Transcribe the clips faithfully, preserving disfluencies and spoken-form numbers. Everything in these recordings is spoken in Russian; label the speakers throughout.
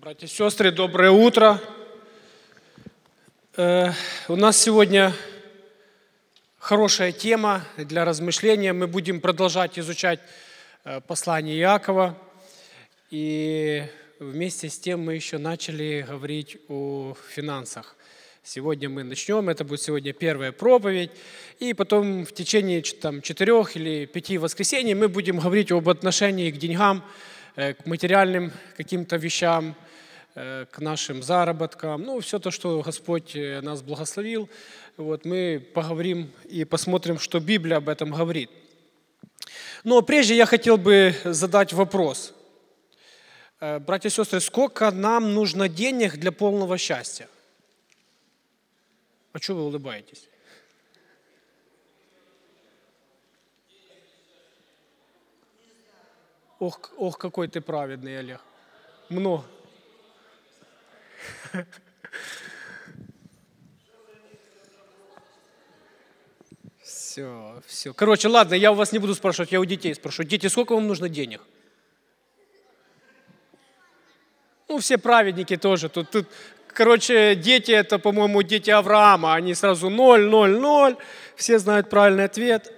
Speaker 1: Братья и сестры, доброе утро. Э, у нас сегодня хорошая тема для размышления. Мы будем продолжать изучать э, послание Иакова. И вместе с тем мы еще начали говорить о финансах. Сегодня мы начнем, это будет сегодня первая проповедь. И потом в течение там, четырех или пяти воскресений мы будем говорить об отношении к деньгам, к материальным каким-то вещам, к нашим заработкам. Ну, все то, что Господь нас благословил. Вот, мы поговорим и посмотрим, что Библия об этом говорит. Но прежде я хотел бы задать вопрос. Братья и сестры, сколько нам нужно денег для полного счастья? А что вы улыбаетесь? Ох, ох, какой ты праведный, Олег. Много. Все, все. Короче, ладно, я у вас не буду спрашивать, я у детей спрошу. Дети, сколько вам нужно денег? Ну, все праведники тоже. Тут, тут, короче, дети, это, по-моему, дети Авраама. Они сразу ноль, ноль, ноль. Все знают правильный ответ.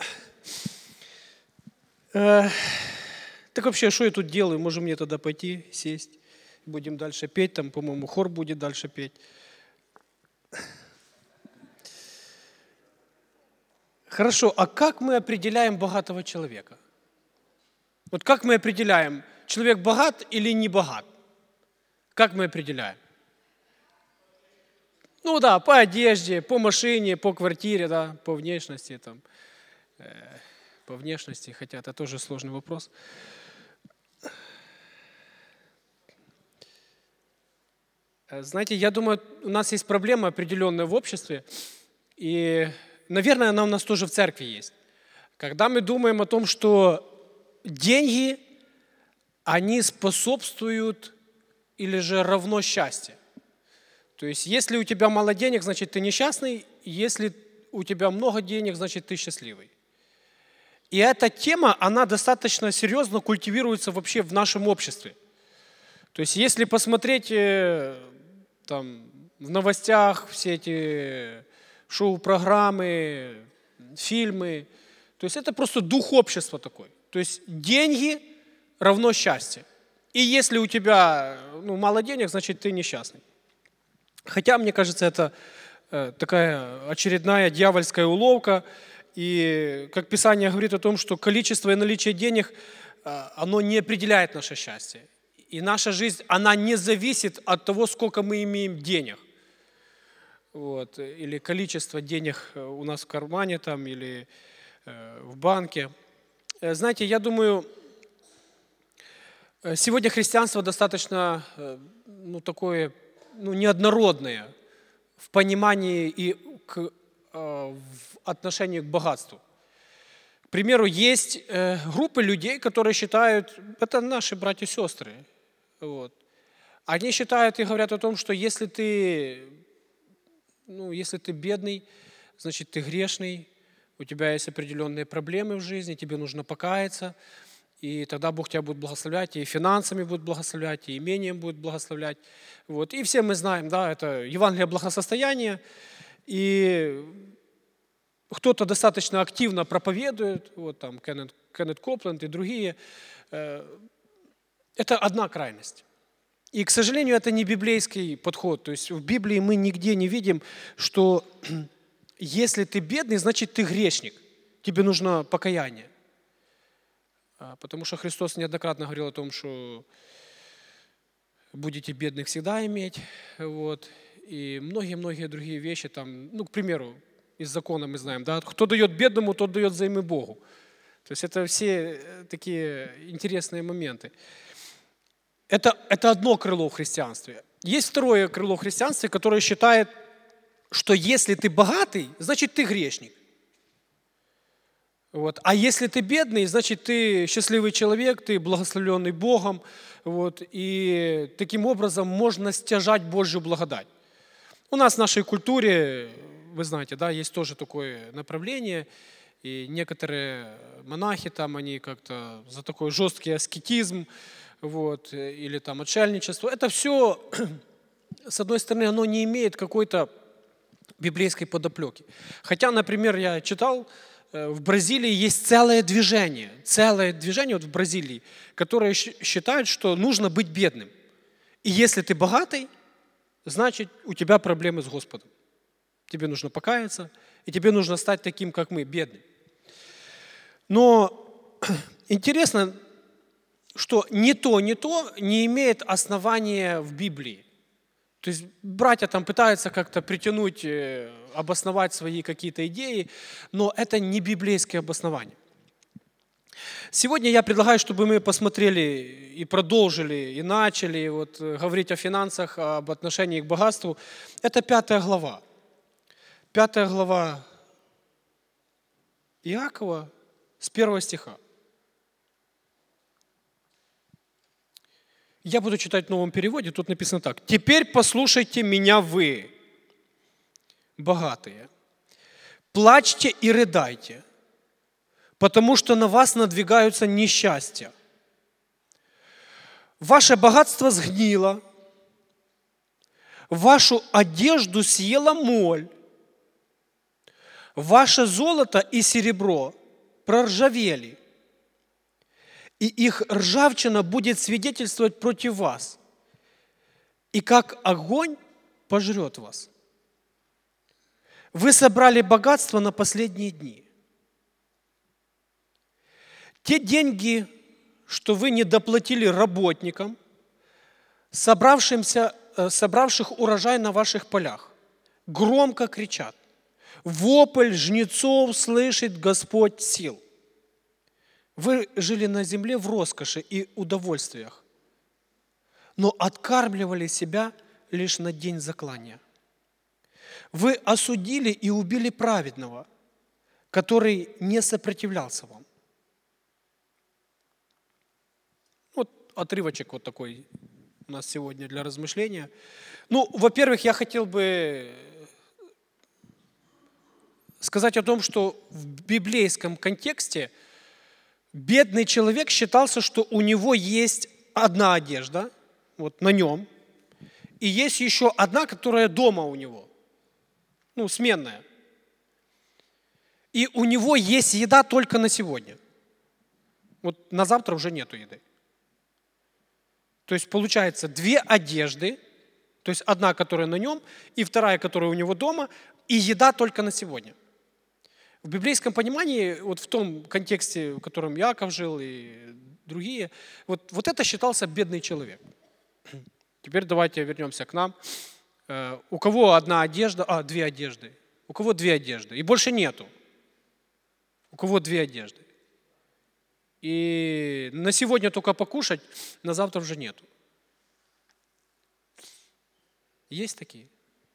Speaker 1: Э, так вообще, что я тут делаю? Можем мне тогда пойти, сесть. Будем дальше петь. Там, по-моему, хор будет дальше петь. Хорошо, а как мы определяем богатого человека? Вот как мы определяем, человек богат или не богат? Как мы определяем? Ну да, по одежде, по машине, по квартире, да, по внешности, там, э, по внешности, хотя это тоже сложный вопрос. Знаете, я думаю, у нас есть проблема определенная в обществе, и, наверное, она у нас тоже в церкви есть. Когда мы думаем о том, что деньги, они способствуют или же равно счастье. То есть, если у тебя мало денег, значит, ты несчастный, если у тебя много денег, значит, ты счастливый. И эта тема, она достаточно серьезно культивируется вообще в нашем обществе. То есть, если посмотреть там, в новостях все эти шоу-программы, фильмы, то есть это просто дух общества такой. То есть деньги равно счастье. И если у тебя ну, мало денег, значит ты несчастный. Хотя, мне кажется, это э, такая очередная дьявольская уловка. И как Писание говорит о том, что количество и наличие денег, э, оно не определяет наше счастье. И наша жизнь, она не зависит от того, сколько мы имеем денег. Вот. Или количество денег у нас в кармане там, или э, в банке. Э, знаете, я думаю, сегодня христианство достаточно э, ну, такое ну, неоднородное в понимании и к, э, в отношении к богатству. К примеру, есть э, группы людей, которые считают, это наши братья и сестры, вот. Они считают и говорят о том, что если ты, ну, если ты бедный, значит ты грешный, у тебя есть определенные проблемы в жизни, тебе нужно покаяться, и тогда Бог тебя будет благословлять, и финансами будет благословлять, и имением будет благословлять. Вот. И все мы знаем, да, это Евангелие благосостояния, и кто-то достаточно активно проповедует, вот там Кеннет, Кеннет Копленд и другие. Это одна крайность. И, к сожалению, это не библейский подход. То есть в Библии мы нигде не видим, что если ты бедный, значит ты грешник. Тебе нужно покаяние. Потому что Христос неоднократно говорил о том, что будете бедных всегда иметь. Вот. И многие-многие другие вещи. Там, ну, к примеру, из закона мы знаем, да, кто дает бедному, тот дает взаймы Богу. То есть это все такие интересные моменты. Это, это одно крыло в христианстве. Есть второе крыло в христианстве, которое считает, что если ты богатый, значит ты грешник. Вот. А если ты бедный, значит ты счастливый человек, ты благословленный Богом. Вот. И таким образом можно стяжать Божью благодать. У нас в нашей культуре, вы знаете, да, есть тоже такое направление. И некоторые монахи там, они как-то за такой жесткий аскетизм, вот, или там отшельничество. Это все, с одной стороны, оно не имеет какой-то библейской подоплеки. Хотя, например, я читал, в Бразилии есть целое движение, целое движение вот в Бразилии, которое считает, что нужно быть бедным. И если ты богатый, значит, у тебя проблемы с Господом. Тебе нужно покаяться, и тебе нужно стать таким, как мы, бедным. Но интересно, что ни то, ни то не имеет основания в Библии. То есть братья там пытаются как-то притянуть, обосновать свои какие-то идеи, но это не библейское обоснование. Сегодня я предлагаю, чтобы мы посмотрели и продолжили, и начали вот говорить о финансах, об отношении к богатству. Это пятая глава. Пятая глава Иакова с первого стиха. Я буду читать в новом переводе, тут написано так. «Теперь послушайте меня вы, богатые, плачьте и рыдайте, потому что на вас надвигаются несчастья. Ваше богатство сгнило, вашу одежду съела моль, ваше золото и серебро проржавели, и их ржавчина будет свидетельствовать против вас, и как огонь пожрет вас. Вы собрали богатство на последние дни. Те деньги, что вы не доплатили работникам, собравшимся, собравших урожай на ваших полях, громко кричат. Вопль жнецов слышит Господь сил. Вы жили на земле в роскоши и удовольствиях, но откармливали себя лишь на день заклания. Вы осудили и убили праведного, который не сопротивлялся вам. Вот отрывочек вот такой у нас сегодня для размышления. Ну, во-первых, я хотел бы сказать о том, что в библейском контексте бедный человек считался, что у него есть одна одежда, вот на нем, и есть еще одна, которая дома у него, ну, сменная. И у него есть еда только на сегодня. Вот на завтра уже нету еды. То есть получается две одежды, то есть одна, которая на нем, и вторая, которая у него дома, и еда только на сегодня. В библейском понимании, вот в том контексте, в котором Иаков жил и другие, вот, вот это считался бедный человек. Теперь давайте вернемся к нам. У кого одна одежда, а, две одежды. У кого две одежды, и больше нету. У кого две одежды. И на сегодня только покушать, на завтра уже нету. Есть такие?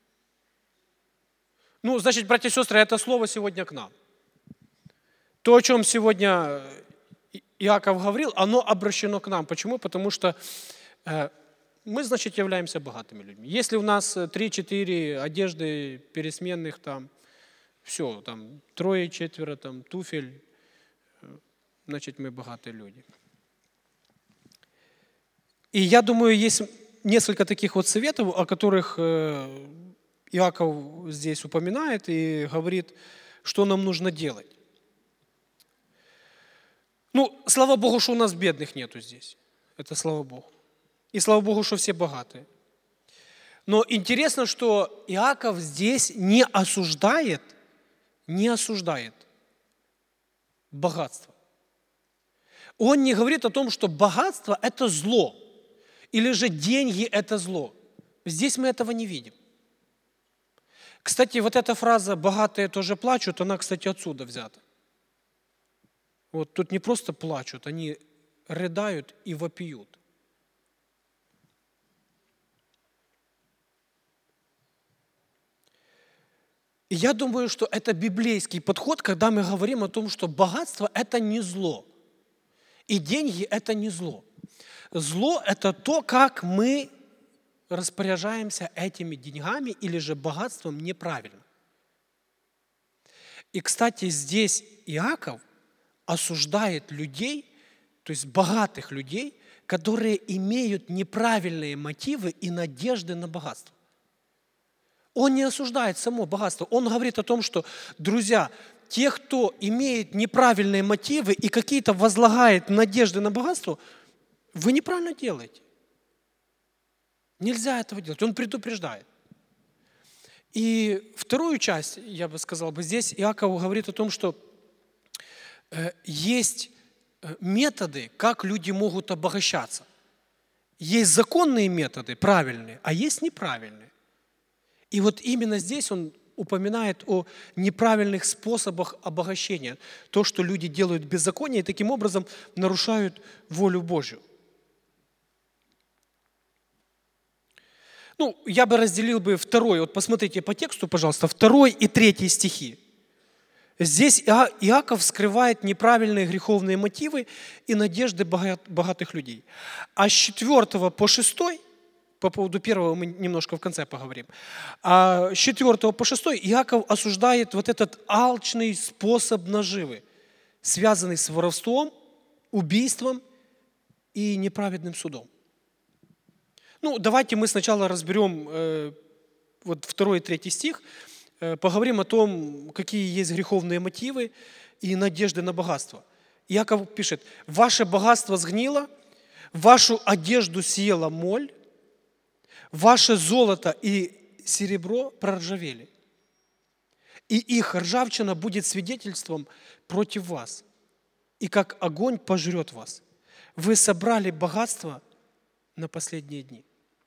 Speaker 1: Ну, значит, братья и сестры, это слово сегодня к нам. То, о чем сегодня Иаков говорил, оно обращено к нам. Почему? Потому что мы, значит, являемся богатыми людьми. Если у нас три-четыре одежды пересменных, там, все, там, трое-четверо, там, туфель, значит, мы богатые люди. И я думаю, есть несколько таких вот советов, о которых Иаков здесь упоминает и говорит, что нам нужно делать. Ну, слава Богу, что у нас бедных нету здесь. Это слава Богу. И слава Богу, что все богатые. Но интересно, что Иаков здесь не осуждает, не осуждает богатство. Он не говорит о том, что богатство – это зло, или же деньги – это зло. Здесь мы этого не видим. Кстати, вот эта фраза «богатые тоже плачут», она, кстати, отсюда взята. Вот тут не просто плачут, они рыдают и вопиют. И я думаю, что это библейский подход, когда мы говорим о том, что богатство – это не зло. И деньги – это не зло. Зло – это то, как мы распоряжаемся этими деньгами или же богатством неправильно. И, кстати, здесь Иаков осуждает людей, то есть богатых людей, которые имеют неправильные мотивы и надежды на богатство. Он не осуждает само богатство. Он говорит о том, что, друзья, те, кто имеет неправильные мотивы и какие-то возлагает надежды на богатство, вы неправильно делаете. Нельзя этого делать. Он предупреждает. И вторую часть, я бы сказал бы, здесь Иаков говорит о том, что э, есть методы, как люди могут обогащаться. Есть законные методы, правильные, а есть неправильные. И вот именно здесь он упоминает о неправильных способах обогащения. То, что люди делают беззаконие и таким образом нарушают волю Божью. Ну, я бы разделил бы второй, вот посмотрите по тексту, пожалуйста, второй и третий стихи. Здесь Иаков скрывает неправильные греховные мотивы и надежды богатых людей. А с четвертого по шестой, по поводу первого мы немножко в конце поговорим, а с четвертого по шестой Иаков осуждает вот этот алчный способ наживы, связанный с воровством, убийством и неправедным судом. Ну, давайте мы сначала разберем э, вот второй и третий стих, э, поговорим о том, какие есть греховные мотивы и надежды на богатство. Иаков пишет: «Ваше богатство сгнило, вашу одежду съела моль, ваше золото и серебро проржавели, и их ржавчина будет свидетельством против вас, и как огонь пожрет вас. Вы собрали богатство на последние дни».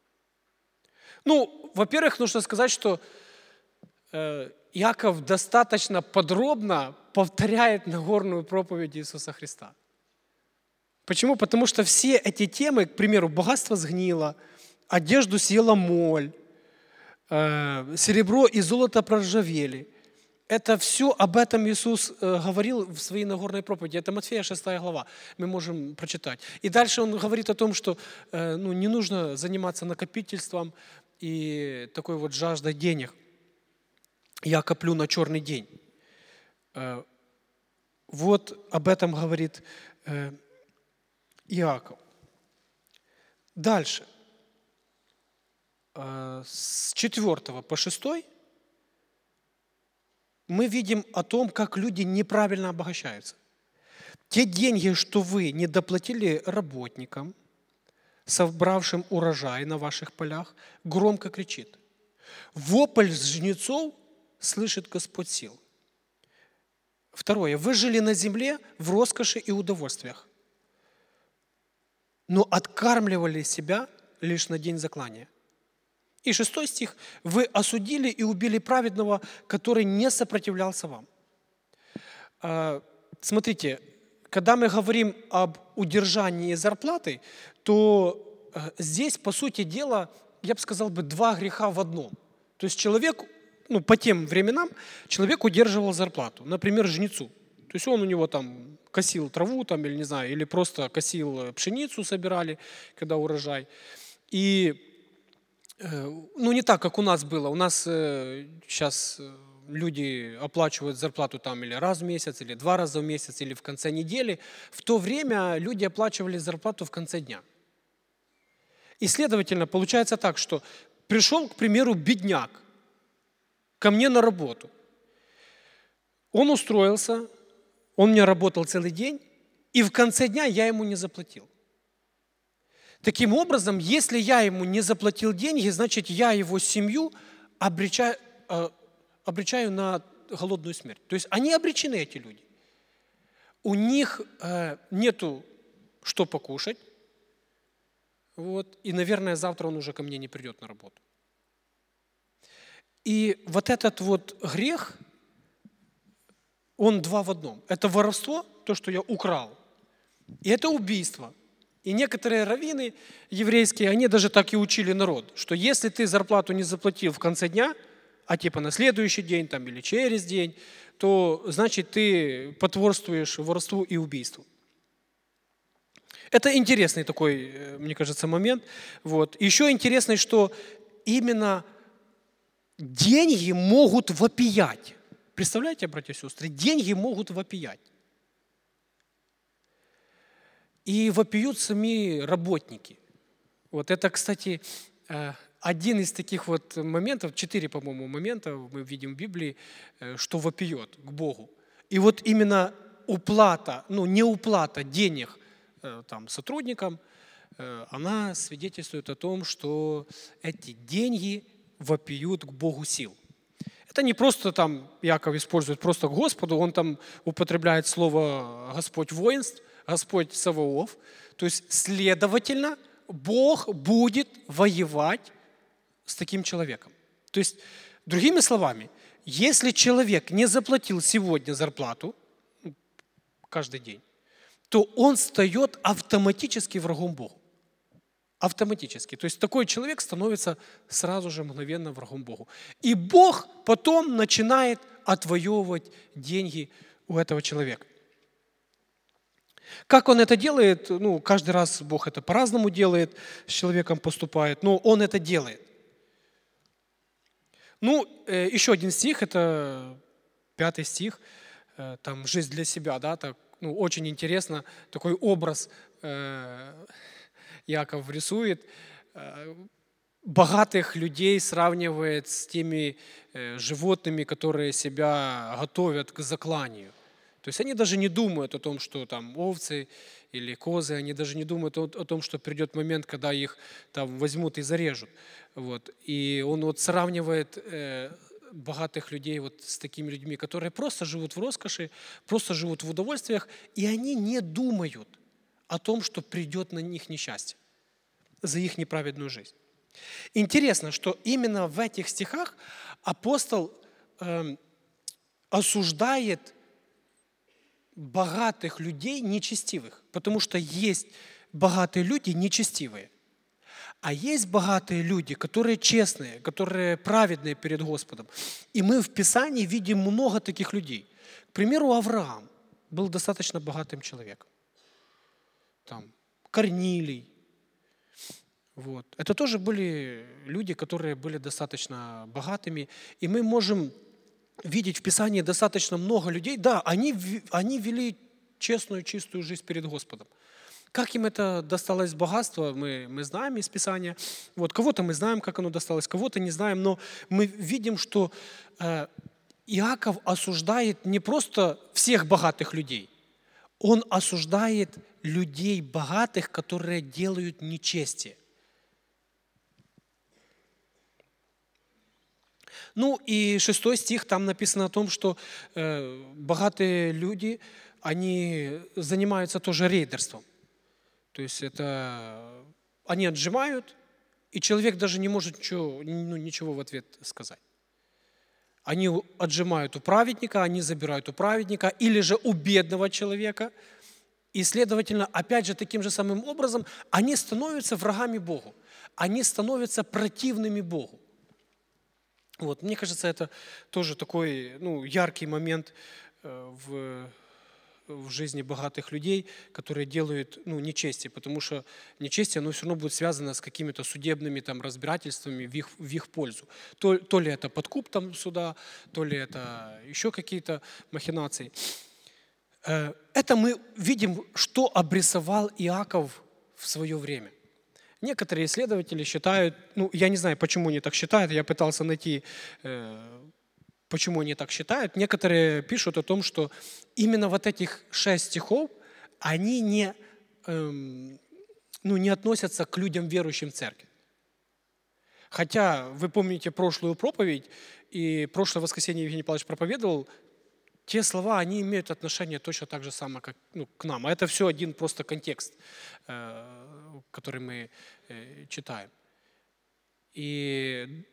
Speaker 1: Ну, во-первых, нужно сказать, что э, Иаков достаточно подробно повторяет Нагорную проповедь Иисуса Христа. Почему? Потому что все эти темы, к примеру, богатство сгнило, одежду съела моль, э, серебро и золото проржавели. Это все, об этом Иисус э, говорил в своей Нагорной проповеди. Это Матфея шестая глава, мы можем прочитать. И дальше он говорит о том, что э, ну, не нужно заниматься накопительством и такой вот жаждой денег. Я коплю на черный день. Э, вот об этом говорит э, Иаков. Дальше. Э, с четвертого по шестой мы видим о том, как люди неправильно обогащаются. Те деньги, что вы не доплатили работникам, собравшим урожай на ваших полях, громко кричит: «Вопль жнецов слышит Господь сил». Второе. Вы жили на земле в роскоши и удовольствиях, но откармливали себя лишь на день заклания. И шестой стих. Вы осудили и убили праведного, который не сопротивлялся вам. Смотрите, когда мы говорим об удержании зарплаты, то здесь, по сути дела, я бы сказал, бы, два греха в одном. То есть человек, ну, по тем временам, человек удерживал зарплату, например, жнецу. То есть он у него там косил траву, там, или не знаю, или просто косил пшеницу, собирали, когда урожай. И ну, не так, как у нас было. У нас э, сейчас люди оплачивают зарплату там или раз в месяц, или два раза в месяц, или в конце недели. В то время люди оплачивали зарплату в конце дня. И, следовательно, получается так, что пришел, к примеру, бедняк ко мне на работу. Он устроился, он мне работал целый день, и в конце дня я ему не заплатил. Таким образом, если я ему не заплатил деньги, значит, я его семью обречаю, э, обречаю на голодную смерть. То есть они обречены, эти люди. У них э, нету что покушать. Вот, и, наверное, завтра он уже ко мне не придет на работу. И вот этот вот грех, он два в одном. Это воровство, то, что я украл, и это убийство. И некоторые раввины еврейские, они даже так и учили народ, что если ты зарплату не заплатил в конце дня, а типа на следующий день там, или через день, то значит ты потворствуешь воровству и убийству. Это интересный такой, мне кажется, момент. Вот. Еще интересный, что именно деньги могут вопиять. Представляете, братья и сестры, деньги могут вопиять. и вопиют сами работники. Вот это, кстати, один из таких вот моментов, четыре, по-моему, момента мы видим в Библии, что вопиет к Богу. И вот именно уплата, ну не уплата денег там, сотрудникам, она свидетельствует о том, что эти деньги вопиют к Богу сил. Это не просто там Иаков использует просто к Господу, он там употребляет слово «Господь воинств», «Господь Саваоф». То есть, следовательно, Бог будет воевать с таким человеком. То есть, другими словами, если человек не заплатил сегодня зарплату, каждый день, то он встает автоматически врагом Богу. Автоматически. То есть такой человек становится сразу же мгновенно врагом Богу. И Бог потом начинает отвоевывать деньги у этого человека. Как он это делает? Ну, каждый раз Бог это по-разному делает, с человеком поступает, но он это делает. Ну, еще один стих, это пятый стих, там «Жизнь для себя», да, так, ну, очень интересно, такой образ Иаков рисует, богатых людей сравнивает с теми животными, которые себя готовят к закланию. То есть они даже не думают о том, что там овцы или козы, они даже не думают о, о том, что придет момент, когда их там возьмут и зарежут. Вот. И он вот сравнивает э, богатых людей вот с такими людьми, которые просто живут в роскоши, просто живут в удовольствиях, и они не думают о том, что придет на них несчастье за их неправедную жизнь. Интересно, что именно в этих стихах апостол э, осуждает богатых людей нечестивых, потому что есть богатые люди нечестивые, а есть богатые люди, которые честные, которые праведные перед Господом. И мы в Писании видим много таких людей. К примеру, Авраам был достаточно богатым человеком. Там, Корнилий. Вот. Это тоже были люди, которые были достаточно богатыми. И мы можем видеть в Писании достаточно много людей. Да, они, они вели честную, чистую жизнь перед Господом. Как им это досталось богатство, мы, мы знаем из Писания. Вот, кого-то мы знаем, как оно досталось, кого-то не знаем. Но мы видим, что э, Иаков осуждает не просто всех богатых людей. Он осуждает людей богатых, которые делают нечестие. Ну и шестой стих, там написано о том, что э, богатые люди, они занимаются тоже рейдерством. То есть это они отжимают, и человек даже не может ничего, ну, ничего в ответ сказать. Они отжимают у праведника, они забирают у праведника, или же у бедного человека. И, следовательно, опять же, таким же самым образом, они становятся врагами Богу. Они становятся противными Богу. Вот, мне кажется, это тоже такой ну, яркий момент в, в жизни богатых людей, которые делают ну, нечестие, потому что нечестие оно все равно будет связано с какими-то судебными там, разбирательствами в их, в их пользу. То, то ли это подкуп там суда, то ли это еще какие-то махинации. Это мы видим, что обрисовал Иаков в свое время. Некоторые исследователи считают, ну, я не знаю, почему они так считают, я пытался найти, э, почему они так считают. Некоторые пишут о том, что именно вот этих шесть стихов, они не, э, ну, не относятся к людям, верующим в церковь. Хотя, вы помните прошлую проповедь, и прошлое воскресенье Евгений Павлович проповедовал, те слова, они имеют отношение точно так же самое, как ну, к нам. А это все один просто контекст, э, который мы э, читаем. И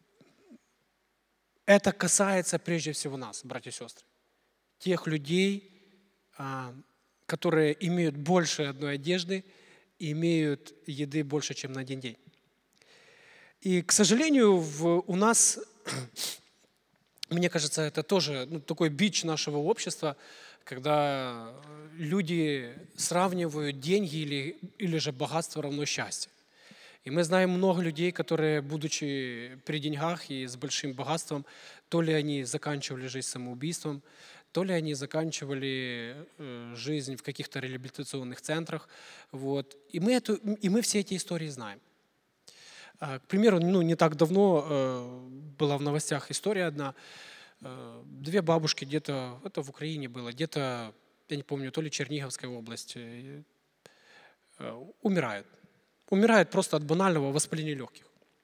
Speaker 1: это касается прежде всего нас, братья и сестры. Тех людей, э, которые имеют больше одной одежды, имеют еды больше, чем на один день. И, к сожалению, в, у нас... Мне кажется, это тоже ну, такой бич нашего общества, когда люди сравнивают деньги или, или же богатство равно счастью. И мы знаем много людей, которые, будучи при деньгах и с большим богатством, то ли они заканчивали жизнь самоубийством, то ли они заканчивали э, жизнь в каких-то реабилитационных центрах. Вот. И, мы эту, и мы все эти истории знаем. А, к примеру, ну, не так давно э, была в новостях история одна. Э, две бабушки где-то, это в Украине было, где-то, я не помню, то ли Черниговская область, э, э, умирают. Умирают просто от банального воспаления легких.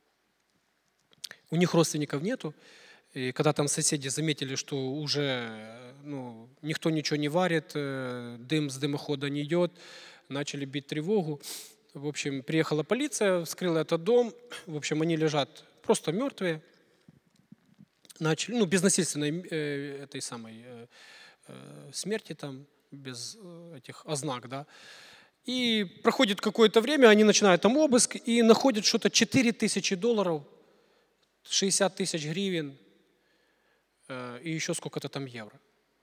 Speaker 1: У них родственников нету. И когда там соседи заметили, что уже ну, никто ничего не варит, э, дым с дымохода не идет, начали бить тревогу. В общем, приехала полиция, вскрыла этот дом. В общем, они лежат просто мертвые. Начали, ну, без насильственной э, этой самой э, э, смерти там, без э, этих ознак, да. И проходит какое-то время, они начинают там обыск и находят что-то четыре тысячи долларов, шестьдесят тысяч гривен э, и еще сколько-то там евро.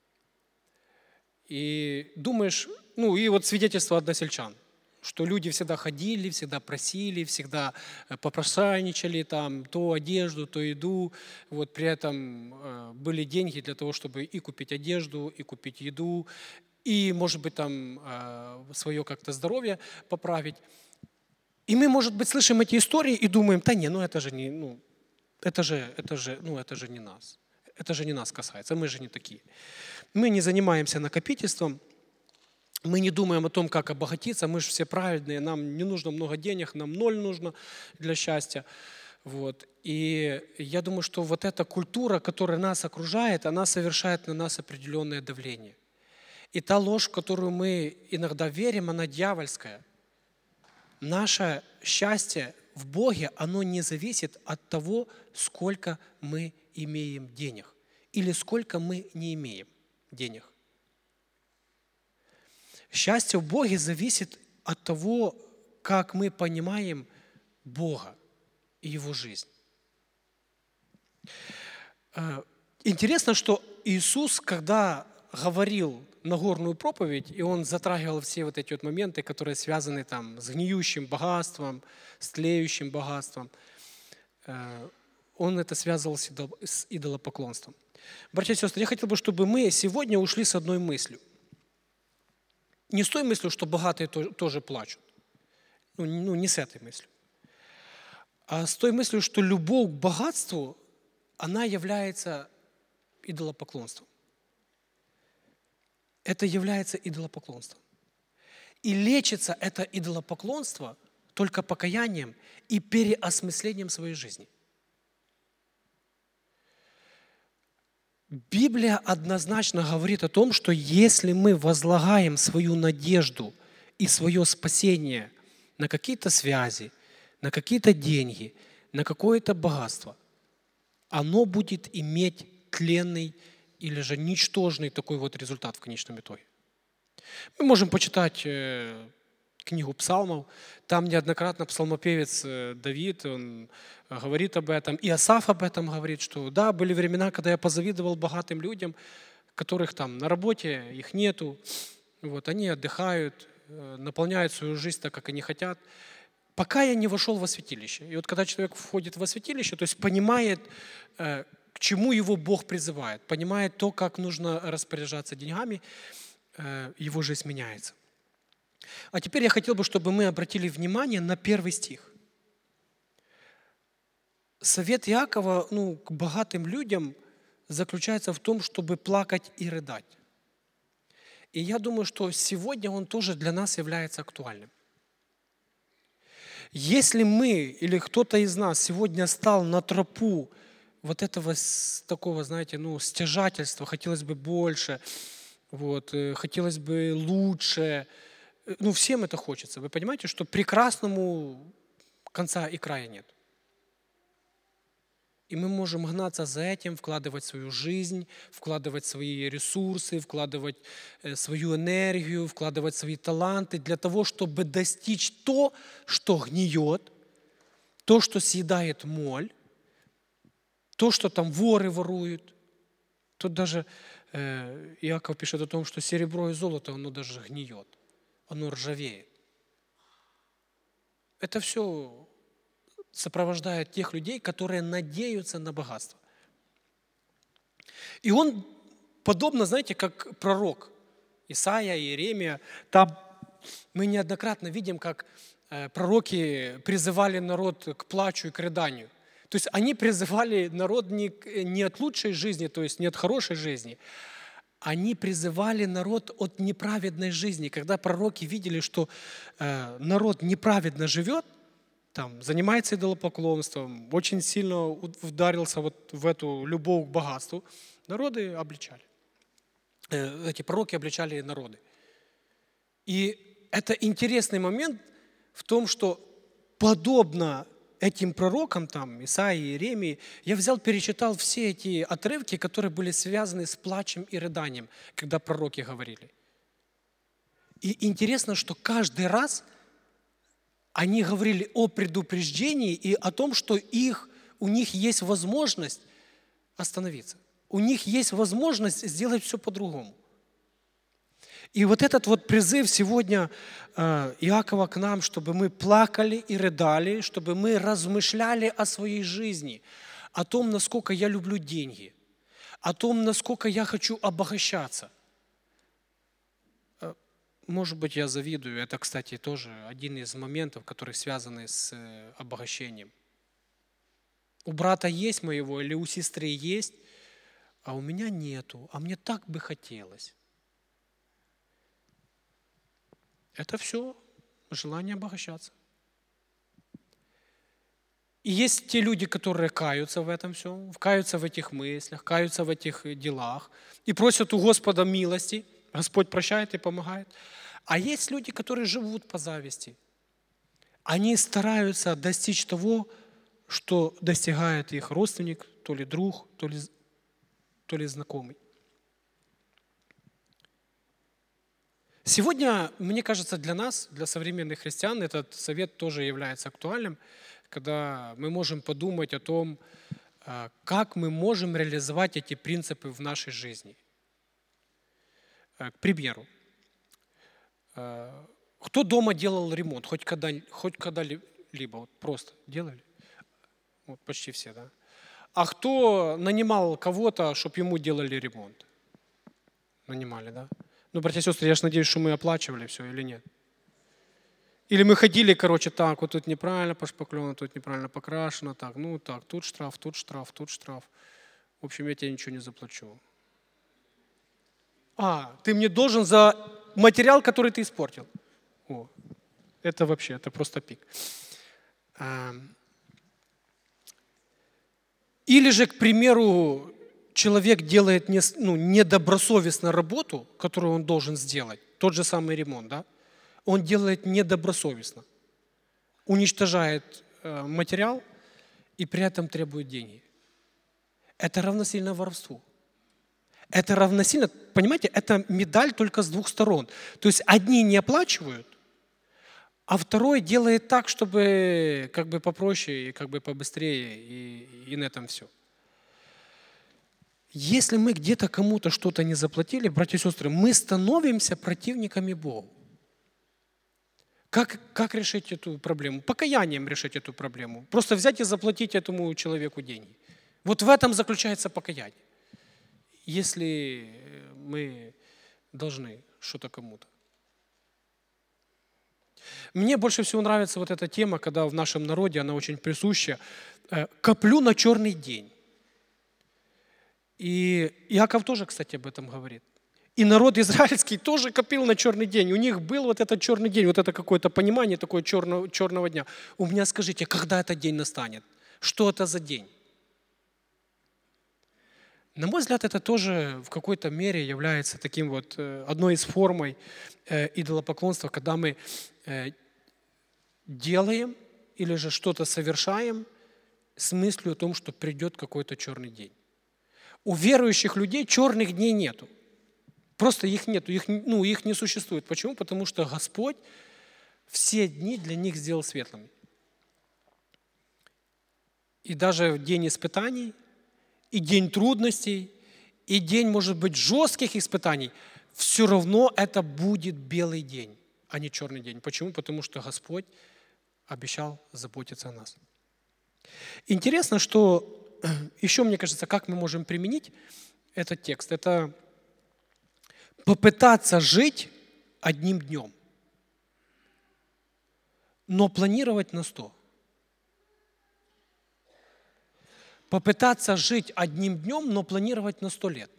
Speaker 1: И думаешь, ну и вот свидетельство односельчан, что люди всегда ходили, всегда просили, всегда попрошайничали, там, то одежду, то еду. Вот при этом э, были деньги для того, чтобы и купить одежду, и купить еду, и, может быть, там э, свое как-то здоровье поправить. И мы, может быть, слышим эти истории и думаем, да не, ну это же не, ну, это же, это же, ну это же не нас. Это же не нас касается, мы же не такие. Мы не занимаемся накопительством, мы не думаем о том, как обогатиться, мы же все праведные, нам не нужно много денег, нам ноль нужно для счастья. Вот. И я думаю, что вот эта культура, которая нас окружает, она совершает на нас определенное давление. И та ложь, в которую мы иногда верим, она дьявольская. Наше счастье в Боге, оно не зависит от того, сколько мы имеем денег или сколько мы не имеем денег. Счастье в Боге зависит от того, как мы понимаем Бога и Его жизнь. Интересно, что Иисус, когда говорил Нагорную проповедь, и Он затрагивал все вот эти вот моменты, которые связаны там с гниющим богатством, с тлеющим богатством, Он это связывал с идолопоклонством. Братья и сестры, я хотел бы, чтобы мы сегодня ушли с одной мыслью. Не с той мыслью, что богатые тоже плачут. Ну, ну, не с этой мыслью. А с той мыслью, что любовь к богатству, она является идолопоклонством. Это является идолопоклонством. И лечится это идолопоклонство только покаянием и переосмыслением своей жизни. Библия однозначно говорит о том, что если мы возлагаем свою надежду и свое спасение на какие-то связи, на какие-то деньги, на какое-то богатство, оно будет иметь тленный или же ничтожный такой вот результат в конечном итоге. Мы можем почитать э, книгу псалмов. Там неоднократно псалмопевец э, Давид, он говорит об этом. И Асаф об этом говорит, что да, были времена, когда я позавидовал богатым людям, которых там на работе, их нету. Вот, они отдыхают, э, наполняют свою жизнь так, как они хотят. Пока я не вошел во святилище. И вот когда человек входит во святилище, то есть понимает, э, к чему его Бог призывает, понимает то, как нужно распоряжаться деньгами, его жизнь меняется. А теперь я хотел бы, чтобы мы обратили внимание на первый стих. Совет Иакова, ну, к богатым людям заключается в том, чтобы плакать и рыдать. И я думаю, что сегодня он тоже для нас является актуальным. Если мы или кто-то из нас сегодня стал на тропу вот этого такого, знаете, ну, стяжательства, хотелось бы больше, вот, хотелось бы лучше, ну, всем это хочется. Вы понимаете, что прекрасному конца и края нет. И мы можем гнаться за этим, вкладывать свою жизнь, вкладывать свои ресурсы, вкладывать свою энергию, вкладывать свои таланты для того, чтобы достичь то, что гниет, то, что съедает моль, то, что там воры воруют. Тут даже э, Иаков пишет о том, что серебро и золото, оно даже гниет, оно ржавеет. Это все сопровождает тех людей, которые надеются на богатство. И он подобно, знаете, как пророк Исаия, Иеремия. Там мы неоднократно видим, как э, пророки призывали народ к плачу и к рыданию. То есть они призывали народ не, к- не от лучшей жизни, то есть не от хорошей жизни. Они призывали народ от неправедной жизни. Когда пророки видели, что э, народ неправедно живет, там, занимается идолопоклонством, очень сильно ударился вот в эту любовь к богатству, народы обличали. Э, Эти пророки обличали народы. И это интересный момент в том, что подобно этим пророкам, там, Исаии, Иеремии, я взял, перечитал все эти отрывки, которые были связаны с плачем и рыданием, когда пророки говорили. И интересно, что каждый раз они говорили о предупреждении и о том, что их, у них есть возможность остановиться. У них есть возможность сделать все по-другому. И вот этот вот призыв сегодня э, Иакова к нам, чтобы мы плакали и рыдали, чтобы мы размышляли о своей жизни, о том, насколько я люблю деньги, о том, насколько я хочу обогащаться. Э, Может быть, я завидую. Это, кстати, тоже один из моментов, которые связаны с э, обогащением. У брата есть моего или у сестры есть, а у меня нету, а мне так бы хотелось. Это все желание обогащаться. И есть те люди, которые каются в этом всем, каются в этих мыслях, каются в этих делах и просят у Господа милости. Господь прощает и помогает. А есть люди, которые живут по зависти. Они стараются достичь того, что достигает их родственник, то ли друг, то ли, то ли знакомый. Сегодня, мне кажется, для нас, для современных христиан, этот совет тоже является актуальным, когда мы можем подумать о том, как мы можем реализовать эти принципы в нашей жизни. К примеру, кто дома делал ремонт, хоть, когда, хоть когда-либо, вот просто делали? Вот почти все, да? А кто нанимал кого-то, чтобы ему делали ремонт? Нанимали, да? Ну, братья и сестры, я же надеюсь, что мы оплачивали все или нет. Или мы ходили, короче, так, вот тут неправильно пошпаклено, тут неправильно покрашено, так, ну так, тут штраф, тут штраф, тут штраф. В общем, я тебе ничего не заплачу. А, ты мне должен за материал, который ты испортил. О, это вообще, это просто пик. Или же, к примеру, человек делает не, ну, недобросовестно работу, которую он должен сделать, тот же самый ремонт, да? Он делает недобросовестно, уничтожает э, материал и при этом требует деньги. Это равносильно воровству. Это равносильно, понимаете, это медаль только с двух сторон. То есть одни не оплачивают, а второй делает так, чтобы как бы попроще и как бы побыстрее, и, и на этом все. Если мы где-то кому-то что-то не заплатили, братья и сестры, мы становимся противниками Бога. Как, как решить эту проблему? Покаянием решить эту проблему. Просто взять и заплатить этому человеку деньги. Вот в этом заключается покаяние. Если мы должны что-то кому-то. Мне больше всего нравится вот эта тема, когда в нашем народе, она очень присуща, «коплю на черный день». И Иаков тоже, кстати, об этом говорит. И народ израильский тоже копил на черный день. У них был вот этот черный день, вот это какое-то понимание такое черного, черного дня. У меня скажите, когда этот день настанет? Что это за день? На мой взгляд, это тоже в какой-то мере является таким вот одной из формой идолопоклонства, когда мы делаем или же что-то совершаем с мыслью о том, что придет какой-то черный день. У верующих людей черных дней нету. Просто их нету, их, ну, их не существует. Почему? Потому что Господь все дни для них сделал светлыми. И даже в день испытаний, и день трудностей, и день, может быть, жестких испытаний, все равно это будет белый день, а не черный день. Почему? Потому что Господь обещал заботиться о нас. Интересно, что еще, мне кажется, как мы можем применить этот текст. Это попытаться жить одним днем, но планировать на сто. Попытаться жить одним днем, но планировать на сто лет.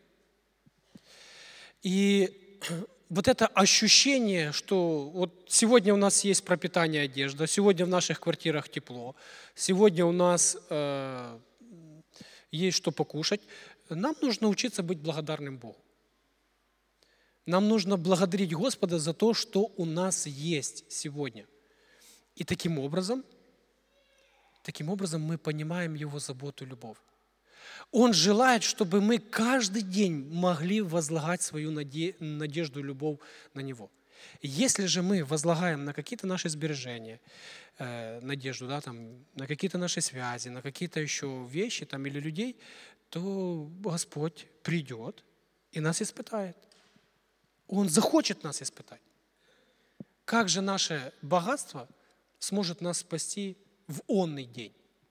Speaker 1: И вот это ощущение, что вот сегодня у нас есть пропитание, одежда, сегодня в наших квартирах тепло, сегодня у нас э, есть что покушать, нам нужно учиться быть благодарным Богу. Нам нужно благодарить Господа за то, что у нас есть сегодня. И таким образом, таким образом мы понимаем Его заботу и любовь. Он желает, чтобы мы каждый день могли возлагать свою надежду и любовь на Него. Если же мы возлагаем на какие-то наши сбережения, э, надежду, да, там, на какие-то наши связи, на какие-то еще вещи там, или людей, то Господь придет и нас испытает. Он захочет нас испытать. Как же наше богатство сможет нас спасти в онный день?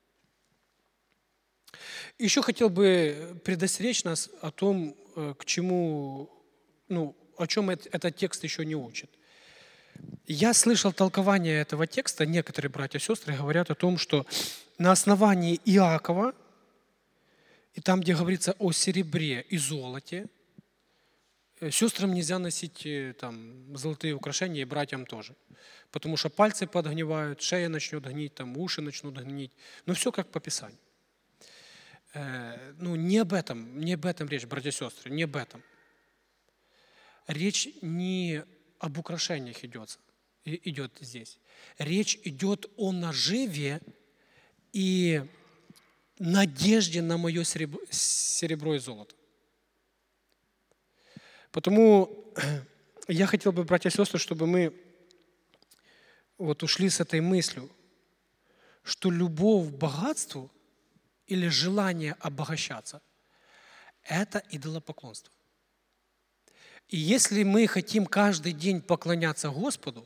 Speaker 1: Еще хотел бы предостеречь нас о том, к чему, ну, о чем этот текст еще не учит. Я слышал толкование этого текста, некоторые братья и сестры говорят о том, что на основании Иакова, и там, где говорится о серебре и золоте, сестрам нельзя носить там, золотые украшения, и братьям тоже. Потому что пальцы подгнивают, шея начнет гнить, там, уши начнут гнить. Ну, все как по Писанию. Ну, не об этом, не об этом речь, братья и сестры, не об этом. Речь не об украшениях идет, идет здесь. Речь идет о наживе и надежде на мое серебро, серебро и золото. Потому я хотел бы, братья и сестры, чтобы мы вот ушли с этой мыслью, что любовь к богатству или желание обогащаться – это идолопоклонство. И если мы хотим каждый день поклоняться Господу,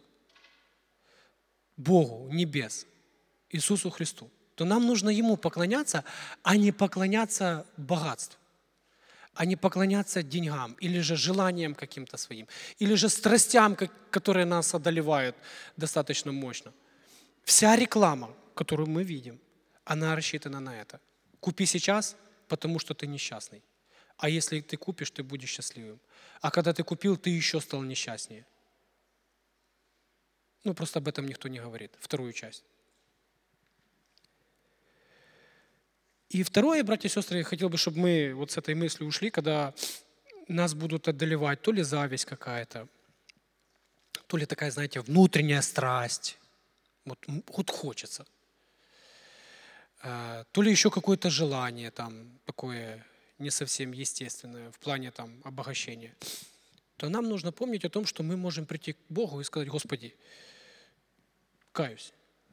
Speaker 1: Богу небес, Иисусу Христу, то нам нужно Ему поклоняться, а не поклоняться богатству, а не поклоняться деньгам, или же желаниям каким-то своим, или же страстям, которые нас одолевают достаточно мощно. Вся реклама, которую мы видим, она рассчитана на это. Купи сейчас, потому что ты несчастный. А если ты купишь, ты будешь счастливым. А когда ты купил, ты еще стал несчастнее. Ну, просто об этом никто не говорит. Вторую часть. И второе, братья и сестры, я хотел бы, чтобы мы вот с этой мыслью ушли, когда нас будут одолевать то ли зависть какая-то, то ли такая, знаете, внутренняя страсть. Вот, вот хочется. То ли еще какое-то желание там такое не совсем естественное в плане там обогащения. То нам нужно помнить о том, что мы можем прийти к Богу и сказать: Господи, каюсь,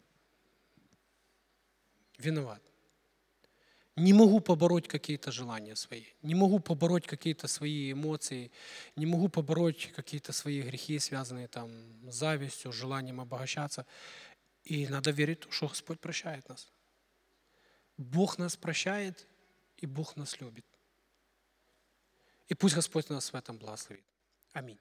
Speaker 1: виноват. Не могу побороть какие-то желания свои, не могу побороть какие-то свои эмоции, не могу побороть какие-то свои грехи, связанные там с завистью, желанием обогащаться. И надо верить, что Господь прощает нас. Бог нас прощает, и Бог нас любит. И пусть Господь нас в этом благословит. Аминь.